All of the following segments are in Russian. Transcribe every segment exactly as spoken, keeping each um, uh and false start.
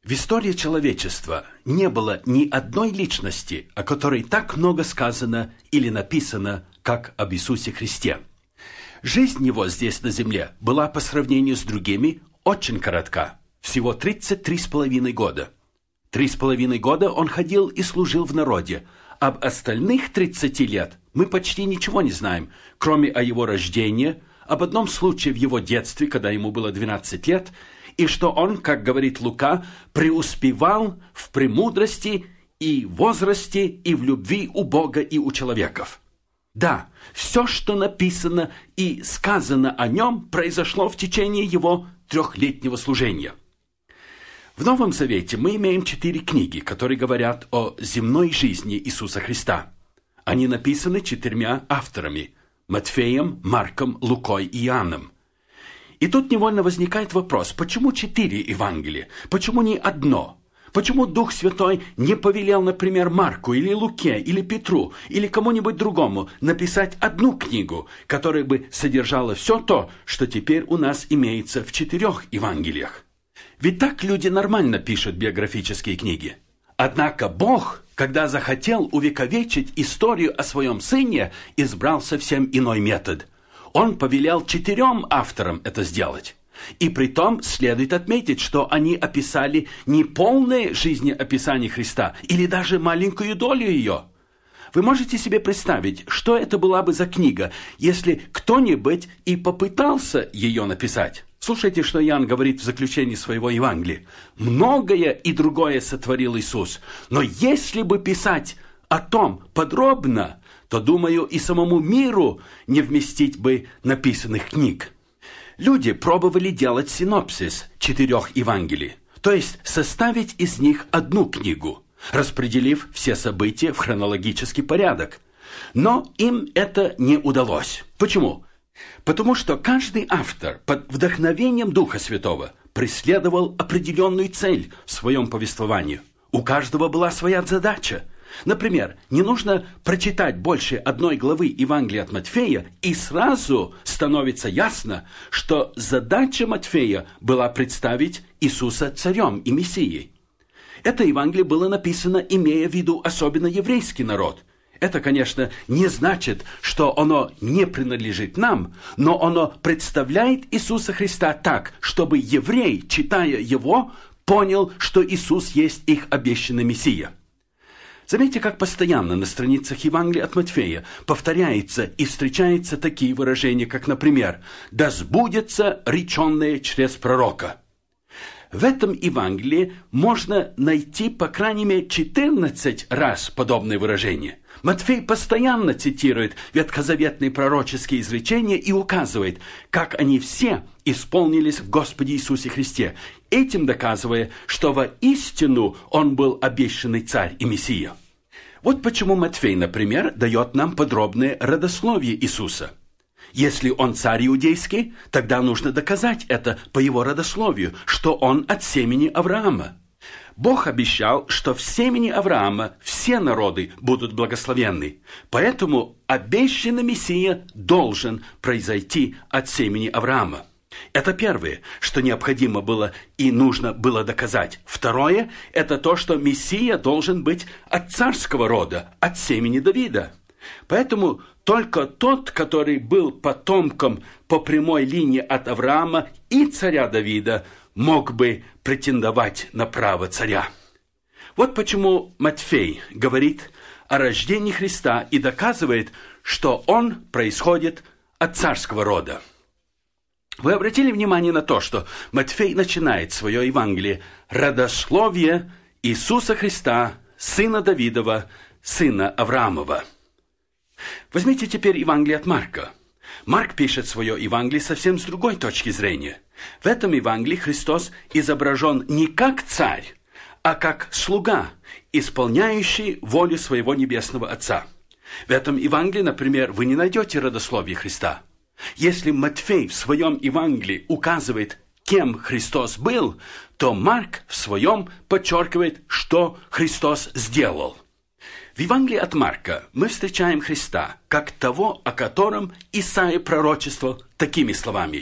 В истории человечества не было ни одной личности, о которой так много сказано или написано, как об Иисусе Христе. Жизнь его здесь на земле была по сравнению с другими очень коротка, всего тридцать три с половиной года. Три с половиной года он ходил и служил в народе. Об остальных тридцати лет мы почти ничего не знаем, кроме о его рождении, об одном случае в его детстве, когда ему было двенадцать лет, и что он, как говорит Лука, преуспевал в премудрости и возрасте, и в любви у Бога и у человеков. Да, все, что написано и сказано о нем, произошло в течение его трехлетнего служения. В Новом Завете мы имеем четыре книги, которые говорят о земной жизни Иисуса Христа. Они написаны четырьмя авторами – Матфеем, Марком, Лукой и Иоанном. И тут невольно возникает вопрос, почему четыре Евангелия? Почему не одно? Почему Дух Святой не повелел, например, Марку или Луке, или Петру, или кому-нибудь другому написать одну книгу, которая бы содержала все то, что теперь у нас имеется в четырех Евангелиях? Ведь так люди нормально пишут биографические книги. Однако Бог, когда захотел увековечить историю о своем Сыне, избрал совсем иной метод. Он повелел четырем авторам это сделать. И притом следует отметить, что они описали не полное жизнеописание Христа, или даже маленькую долю ее. Вы можете себе представить, что это была бы за книга, если кто-нибудь и попытался ее написать? Слушайте, что Иоанн говорит в заключении своего Евангелия. «Многое и другое сотворил Иисус, но если бы писать о том подробно, то, думаю, и самому миру не вместить бы написанных книг». Люди пробовали делать синопсис четырех Евангелий, то есть составить из них одну книгу, распределив все события в хронологический порядок. Но им это не удалось. Почему? Потому что каждый автор под вдохновением Духа Святого преследовал определенную цель в своем повествовании. У каждого была своя задача. Например, не нужно прочитать больше одной главы Евангелия от Матфея, и сразу становится ясно, что задача Матфея была представить Иисуса царем и Мессией. Это Евангелие было написано, имея в виду особенно еврейский народ. Это, конечно, не значит, что оно не принадлежит нам, но оно представляет Иисуса Христа так, чтобы еврей, читая его, понял, что Иисус есть их обещанный Мессия. Заметьте, как постоянно на страницах Евангелия от Матфея повторяется и встречаются такие выражения, как, например, «Да сбудется реченное через пророка». В этом Евангелии можно найти, по крайней мере, четырнадцать раз подобные выражения. Матфей постоянно цитирует ветхозаветные пророческие изречения и указывает, как они все исполнились в Господе Иисусе Христе, этим доказывая, что воистину Он был обещанный царь и Мессия. Вот почему Матфей, например, дает нам подробное родословие Иисуса. Если Он царь иудейский, тогда нужно доказать это по Его родословию, что Он от семени Авраама. Бог обещал, что в семени Авраама все народы будут благословенны. Поэтому обещанный Мессия должен произойти от семени Авраама. Это первое, что необходимо было и нужно было доказать. Второе – это то, что Мессия должен быть от царского рода, от семени Давида. Поэтому только тот, который был потомком по прямой линии от Авраама и царя Давида, мог бы претендовать на право царя. Вот почему Матфей говорит о рождении Христа и доказывает, что он происходит от царского рода. Вы обратили внимание на то, что Матфей начинает свое Евангелие «Родословие Иисуса Христа, сына Давидова, сына Авраамова». Возьмите теперь Евангелие от Марка. Марк пишет свое Евангелие совсем с другой точки зрения. В этом Евангелии Христос изображен не как царь, а как слуга, исполняющий волю своего небесного Отца. В этом Евангелии, например, вы не найдете родословие Христа. Если Матфей в своем Евангелии указывает, кем Христос был, то Марк в своем подчеркивает, что Христос сделал. В Евангелии от Марка мы встречаем Христа как того, о котором Исаия пророчествовал такими словами.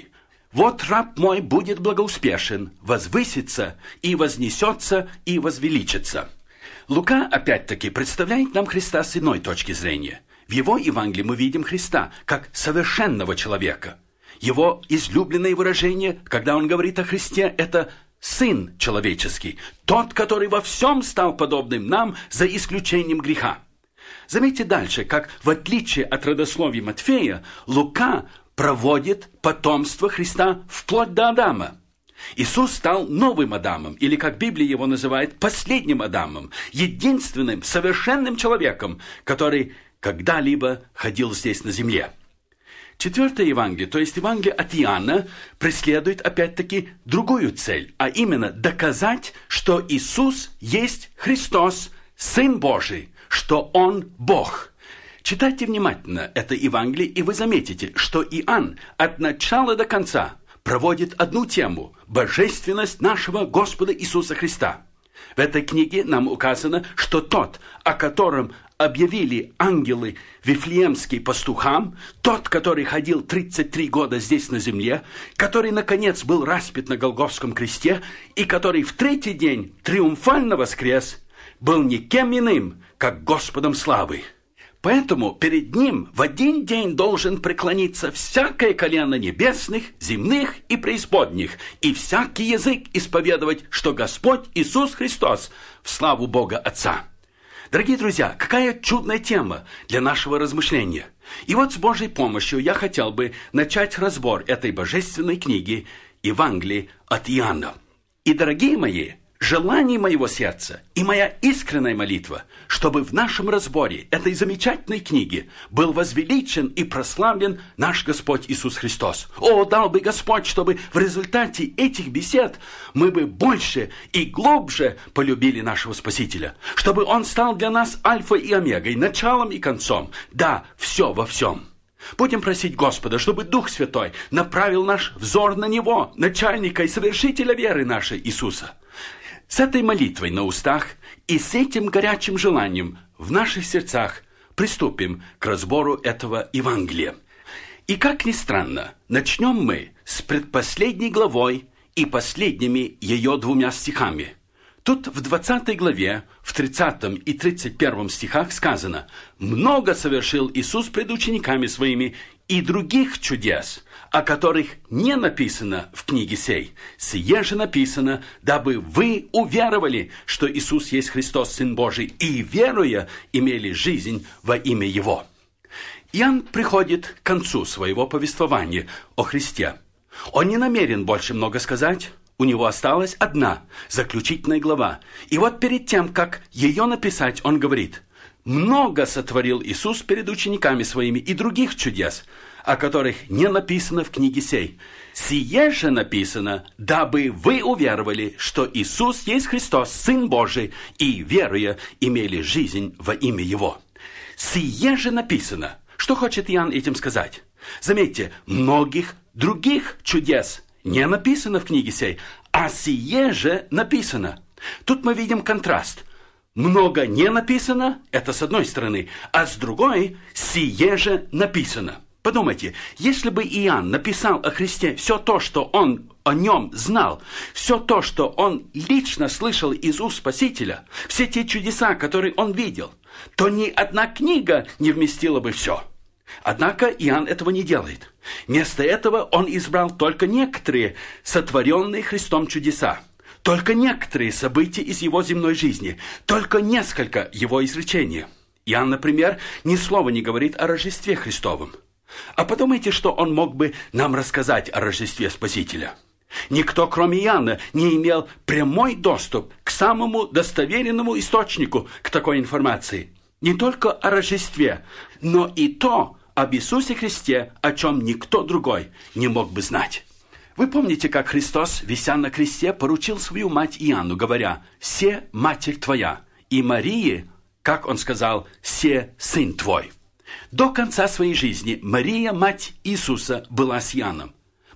«Вот раб мой будет благоуспешен, возвысится и вознесется и возвеличится». Лука, опять-таки, представляет нам Христа с иной точки зрения. В его Евангелии мы видим Христа как совершенного человека. Его излюбленное выражение, когда он говорит о Христе, это «Сын человеческий», тот, который во всем стал подобным нам, за исключением греха. Заметьте дальше, как, в отличие от родословия Матфея, Лука проводит потомство Христа вплоть до Адама. Иисус стал новым Адамом, или, как Библия его называет, последним Адамом, единственным совершенным человеком, который когда-либо ходил здесь на земле. Четвертое Евангелие, то есть Евангелие от Иоанна, преследует опять-таки другую цель, а именно доказать, что Иисус есть Христос, Сын Божий, что Он Бог. Читайте внимательно это Евангелие, и вы заметите, что Иоанн от начала до конца проводит одну тему – божественность нашего Господа Иисуса Христа. В этой книге нам указано, что тот, о котором объявили ангелы вифлеемские пастухам, тот, который ходил тридцать три года здесь на земле, который, наконец, был распят на Голгофском кресте и который в третий день триумфально воскрес, был никем иным, как Господом славы. Поэтому перед Ним в один день должен преклониться всякое колено небесных, земных и преисподних, и всякий язык исповедовать, что Господь Иисус Христос в славу Бога Отца. Дорогие друзья, какая чудная тема для нашего размышления. И вот с Божьей помощью я хотел бы начать разбор этой божественной книги Евангелия от Иоанна. И, дорогие мои, желание моего сердца и моя искренняя молитва, чтобы в нашем разборе этой замечательной книги был возвеличен и прославлен наш Господь Иисус Христос. О, дал бы Господь, чтобы в результате этих бесед мы бы больше и глубже полюбили нашего Спасителя, чтобы Он стал для нас альфа и омегой, началом и концом, да, все во всем. Будем просить Господа, чтобы Дух Святой направил наш взор на Него, начальника и совершителя веры нашей Иисуса. С этой молитвой на устах и с этим горячим желанием в наших сердцах приступим к разбору этого Евангелия. И как ни странно, начнем мы с предпоследней главой и последними ее двумя стихами. Тут в двадцатой главе, в тридцатом и тридцать первом стихах сказано: «Много совершил Иисус пред учениками своими и других чудес, о которых не написано в книге сей. Сие же написано, дабы вы уверовали, что Иисус есть Христос, Сын Божий, и, веруя, имели жизнь во имя Его». Иоанн приходит к концу своего повествования о Христе. Он не намерен больше много сказать. У него осталась одна, заключительная глава. И вот перед тем, как ее написать, он говорит: «Много сотворил Иисус перед учениками своими и других чудес, о которых не написано в книге сей. Сие же написано, дабы вы уверовали, что Иисус есть Христос, Сын Божий, и, веруя, имели жизнь во имя Его». Сие же написано. Что хочет Иоанн этим сказать? Заметьте, многих других чудес не написано в книге сей, а сие же написано. Тут мы видим контраст. Много не написано, это с одной стороны, а с другой, сие же написано. Подумайте, если бы Иоанн написал о Христе все то, что он о нем знал, все то, что он лично слышал из уст Спасителя, все те чудеса, которые он видел, то ни одна книга не вместила бы все. Однако Иоанн этого не делает. Вместо этого он избрал только некоторые сотворенные Христом чудеса, только некоторые события из его земной жизни, только несколько его изречений. Иоанн, например, ни слова не говорит о Рождестве Христовом. А подумайте, что он мог бы нам рассказать о Рождестве Спасителя. Никто, кроме Иоанна, не имел прямой доступ к самому достоверному источнику к такой информации. Не только о Рождестве, но и то об Иисусе Христе, о чем никто другой не мог бы знать. Вы помните, как Христос, вися на кресте, поручил свою мать Иоанну, говоря: «Се матерь твоя», и Марии, как он сказал, «Се сын твой». До конца своей жизни Мария, мать Иисуса, была с Иоанном.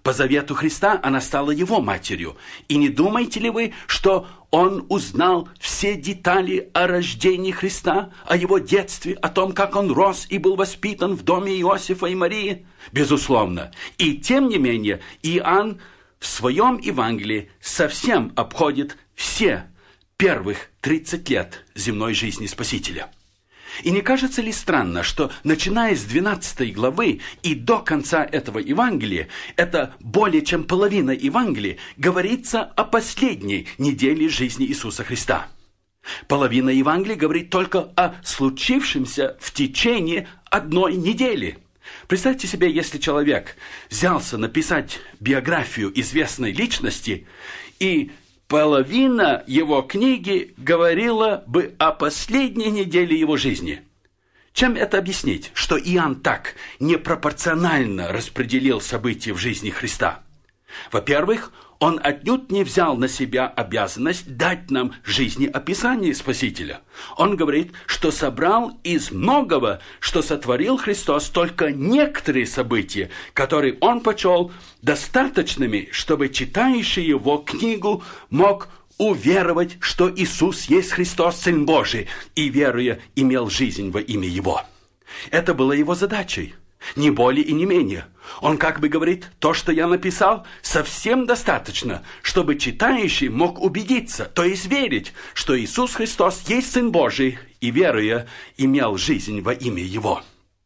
По завету Христа она стала его матерью. И не думаете ли вы, что он узнал все детали о рождении Христа, о его детстве, о том, как он рос и был воспитан в доме Иосифа и Марии? Безусловно. И тем не менее, Иоанн в своем Евангелии совсем обходит все первых тридцать лет земной жизни Спасителя. И не кажется ли странно, что начиная с двенадцатой главы и до конца этого Евангелия, это более чем половина Евангелия, говорится о последней неделе жизни Иисуса Христа. Половина Евангелия говорит только о случившемся в течение одной недели. Представьте себе, если человек взялся написать биографию известной личности, и половина его книги говорила бы о последней неделе его жизни. Чем это объяснить, что Иоанн так непропорционально распределил события в жизни Христа? Во-первых, он отнюдь не взял на себя обязанность дать нам жизнеописание Спасителя. Он говорит, что собрал из многого, что сотворил Христос, только некоторые события, которые он почел достаточными, чтобы читающий его книгу мог уверовать, что Иисус есть Христос, Сын Божий, и, веруя, имел жизнь во имя Его. Это было его задачей. Ни более и не менее. Он как бы говорит, то, что я написал, совсем достаточно, чтобы читающий мог убедиться, то есть верить, что Иисус Христос есть Сын Божий, и, веруя, имел жизнь во имя Его.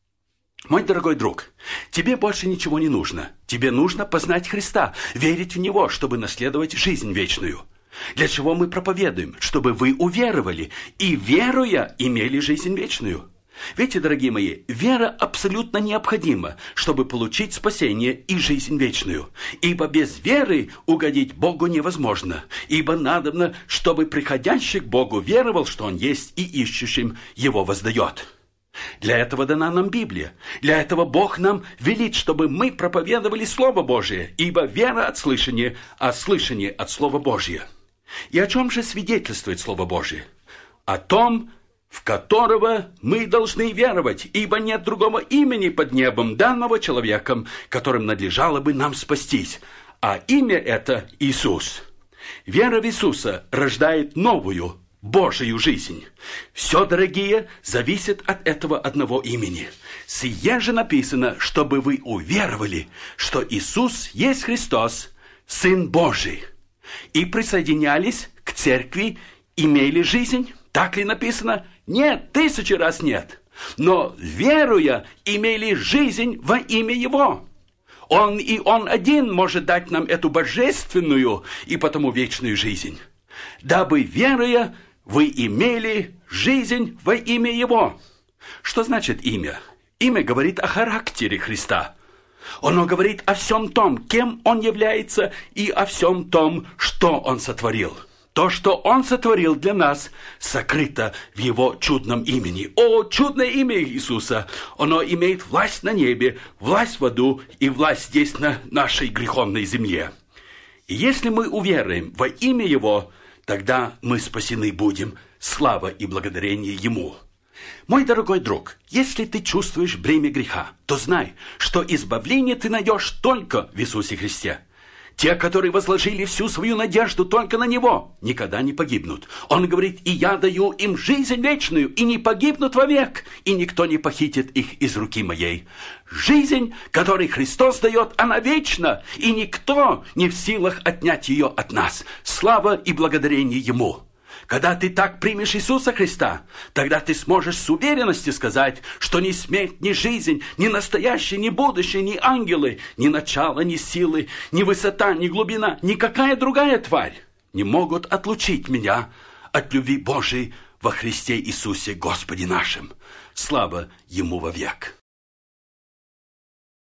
Мой дорогой друг, тебе больше ничего не нужно. Тебе нужно познать Христа, верить в Него, чтобы наследовать жизнь вечную. Для чего мы проповедуем? Чтобы вы уверовали и, веруя, имели жизнь вечную. Видите, дорогие мои, вера абсолютно необходима, чтобы получить спасение и жизнь вечную. Ибо без веры угодить Богу невозможно. Ибо надобно, чтобы приходящий к Богу веровал, что Он есть, и ищущим Его воздает. Для этого дана нам Библия. Для этого Бог нам велит, чтобы мы проповедовали Слово Божие. Ибо вера от слышания, а слышание от Слова Божия. И о чем же свидетельствует Слово Божие? О том, в которого мы должны веровать, ибо нет другого имени под небом, данного человеком, которым надлежало бы нам спастись, а имя это Иисус. Вера в Иисуса рождает новую Божию жизнь. Все, дорогие, зависит от этого одного имени. Сие же написано, чтобы вы уверовали, что Иисус есть Христос, Сын Божий, и присоединялись к церкви, имели жизнь. Так ли написано? Нет, тысячи раз нет. Но, веруя, имели жизнь во имя Его. Он и Он один может дать нам эту божественную и потому вечную жизнь. Дабы, веруя, вы имели жизнь во имя Его. Что значит имя? Имя говорит о характере Христа. Оно говорит о всем том, кем Он является, и о всем том, что Он сотворил. То, что Он сотворил для нас, сокрыто в Его чудном имени. О, чудное имя Иисуса! Оно имеет власть на небе, власть в аду и власть здесь на нашей греховной земле. И если мы уверуем во имя Его, тогда мы спасены будем. Слава и благодарение Ему. Мой дорогой друг, если ты чувствуешь бремя греха, то знай, что избавление ты найдешь только в Иисусе Христе. Те, которые возложили всю свою надежду только на Него, никогда не погибнут. Он говорит, и я даю им жизнь вечную, и не погибнут вовек, и никто не похитит их из руки моей. Жизнь, которую Христос дает, она вечна, и никто не в силах отнять ее от нас. Слава и благодарение Ему. Когда ты так примешь Иисуса Христа, тогда ты сможешь с уверенностью сказать, что ни смерть, ни жизнь, ни настоящее, ни будущее, ни ангелы, ни начало, ни силы, ни высота, ни глубина, никакая другая тварь не могут отлучить меня от любви Божией во Христе Иисусе Господе нашим. Слава Ему вовек.